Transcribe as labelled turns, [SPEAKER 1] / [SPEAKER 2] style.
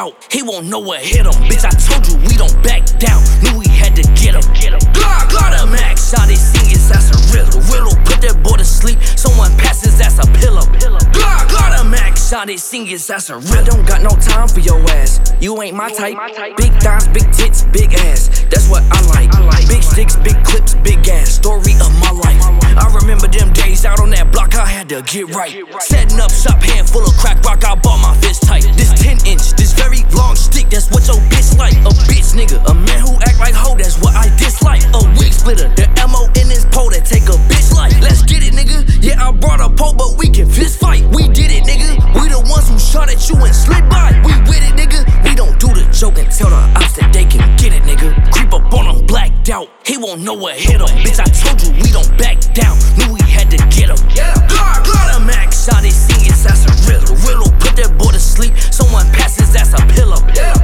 [SPEAKER 1] out, he won't know what hit him. Bitch, I told you we don't back down, knew we had to get him. Glad a max shot, they sing his ass a riddle. Put that boy to sleep, someone pass his ass a pillow. Glad a max shot, they sing his ass a riddle. I don't got no time for your ass, you ain't my type. Big thighs, big tits, big ass, that's what I like. Big sticks, big clips, big ass, story of my life. I remember them days out on that block, I had to get right. Setting up shop, handful of crack rock, I bought my fist tight. This 10-inch, this very long stick, that's what your bitch like. A bitch nigga, a man who act like hoe, that's what I dislike. A wig splitter, the ammo in his pole that take a bitch like. Let's get it, nigga. Yeah, I brought a pole, but we can fist fight. We did it, nigga. We the ones who shot at you and slid by. We with it, nigga. We don't do the joke and tell the ops that they can get it, nigga. Creep up on him, blacked out, he won't know what hit him. Bitch, I told you we don't back down, knew we had to get him. Glad a max shot, they sing his ass a riddle. Put that boy to sleep, someone pass his ass a pillow.